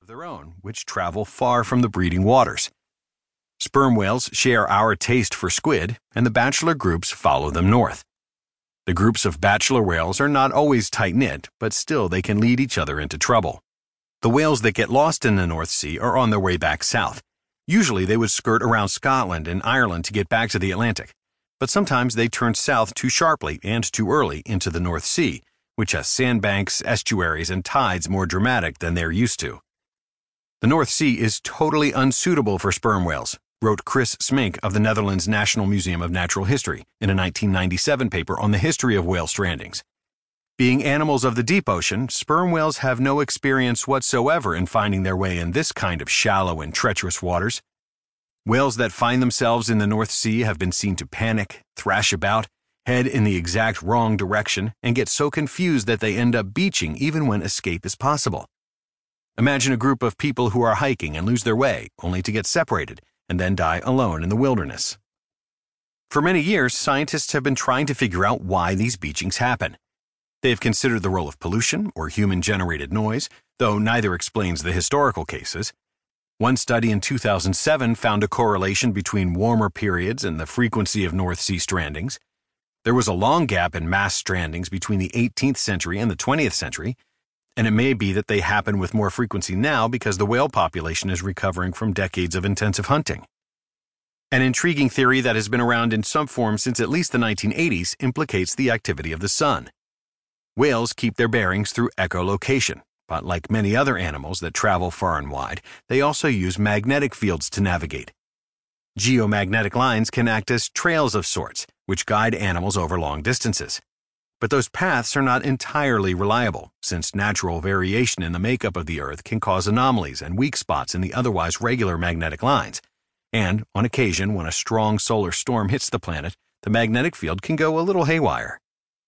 their own, which travel far from the breeding waters. Sperm whales share our taste for squid, and the bachelor groups follow them north. The groups of bachelor whales are not always tight-knit, but still they can lead each other into trouble. The whales that get lost in the North Sea are on their way back south. Usually they would skirt around Scotland and Ireland to get back to the Atlantic, but sometimes they turn south too sharply and too early into the North Sea, which has sandbanks, estuaries, and tides more dramatic than they're used to. The North Sea is totally unsuitable for sperm whales, wrote Chris Smink of the Netherlands National Museum of Natural History in a 1997 paper on the history of whale strandings. Being animals of the deep ocean, sperm whales have no experience whatsoever in finding their way in this kind of shallow and treacherous waters. Whales that find themselves in the North Sea have been seen to panic, thrash about, head in the exact wrong direction, and get so confused that they end up beaching even when escape is possible. Imagine a group of people who are hiking and lose their way, only to get separated and then die alone in the wilderness. For many years, scientists have been trying to figure out why these beachings happen. They have considered the role of pollution or human-generated noise, though neither explains the historical cases. One study in 2007 found a correlation between warmer periods and the frequency of North Sea strandings. There was a long gap in mass strandings between the 18th century and the 20th century, and it may be that they happen with more frequency now because the whale population is recovering from decades of intensive hunting. An intriguing theory that has been around in some form since at least the 1980s implicates the activity of the sun. Whales keep their bearings through echolocation, but like many other animals that travel far and wide, they also use magnetic fields to navigate. Geomagnetic lines can act as trails of sorts, which guide animals over long distances. But those paths are not entirely reliable, since natural variation in the makeup of the Earth can cause anomalies and weak spots in the otherwise regular magnetic lines. And, on occasion, when a strong solar storm hits the planet, the magnetic field can go a little haywire.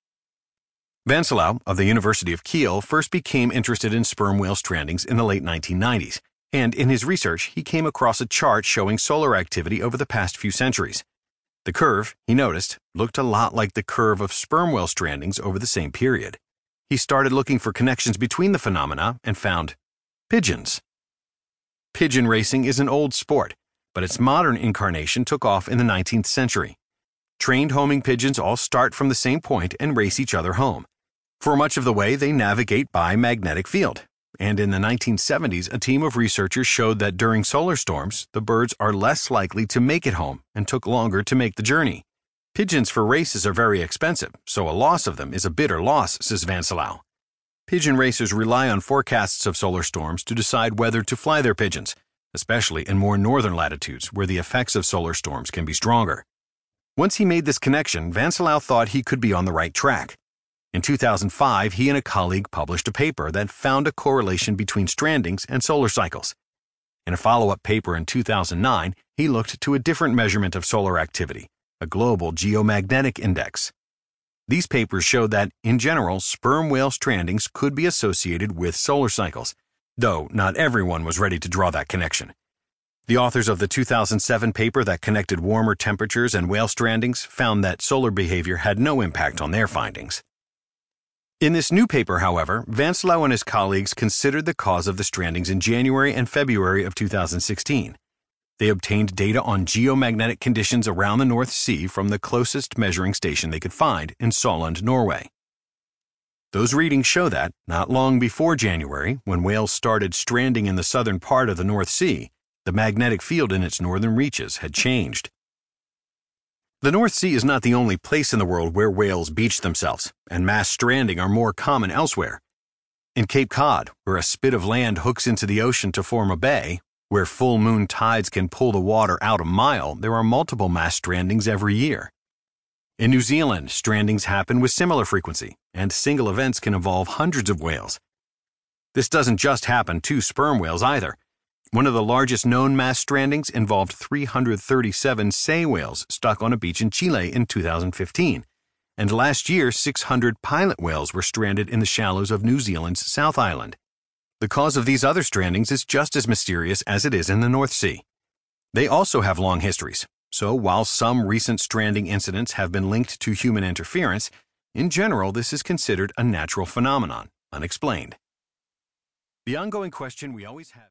Vancelau of the University of Kiel first became interested in sperm whale strandings in the late 1990s, and in his research he came across a chart showing solar activity over the past few centuries. The curve, he noticed, looked a lot like the curve of sperm whale strandings over the same period. He started looking for connections between the phenomena and found pigeons. Pigeon racing is an old sport, but its modern incarnation took off in the 19th century. Trained homing pigeons all start from the same point and race each other home. For much of the way, they navigate by magnetic field. And in the 1970s, a team of researchers showed that during solar storms, the birds are less likely to make it home and took longer to make the journey. Pigeons for races are very expensive, so a loss of them is a bitter loss, says Vancelau. Pigeon racers rely on forecasts of solar storms to decide whether to fly their pigeons, especially in more northern latitudes where the effects of solar storms can be stronger. Once he made this connection, Vancelau thought he could be on the right track. In 2005, he and a colleague published a paper that found a correlation between strandings and solar cycles. In a follow-up paper in 2009, he looked to a different measurement of solar activity, a global geomagnetic index. These papers showed that, in general, sperm whale strandings could be associated with solar cycles, though not everyone was ready to draw that connection. The authors of the 2007 paper that connected warmer temperatures and whale strandings found that solar behavior had no impact on their findings. In this new paper, however, Vancelau and his colleagues considered the cause of the strandings in January and February of 2016. They obtained data on geomagnetic conditions around the North Sea from the closest measuring station they could find in Solund, Norway. Those readings show that, not long before January, when whales started stranding in the southern part of the North Sea, the magnetic field in its northern reaches had changed. The North Sea is not the only place in the world where whales beach themselves, and mass stranding are more common elsewhere. In Cape Cod, where a spit of land hooks into the ocean to form a bay, where full moon tides can pull the water out a mile, there are multiple mass strandings every year. In New Zealand, strandings happen with similar frequency, and single events can involve hundreds of whales. This doesn't just happen to sperm whales either. One of the largest known mass strandings involved 337 sei whales stuck on a beach in Chile in 2015, and last year 600 pilot whales were stranded in the shallows of New Zealand's South Island. The cause of these other strandings is just as mysterious as it is in the North Sea. They also have long histories, so while some recent stranding incidents have been linked to human interference, in general this is considered a natural phenomenon, unexplained. The ongoing question we always have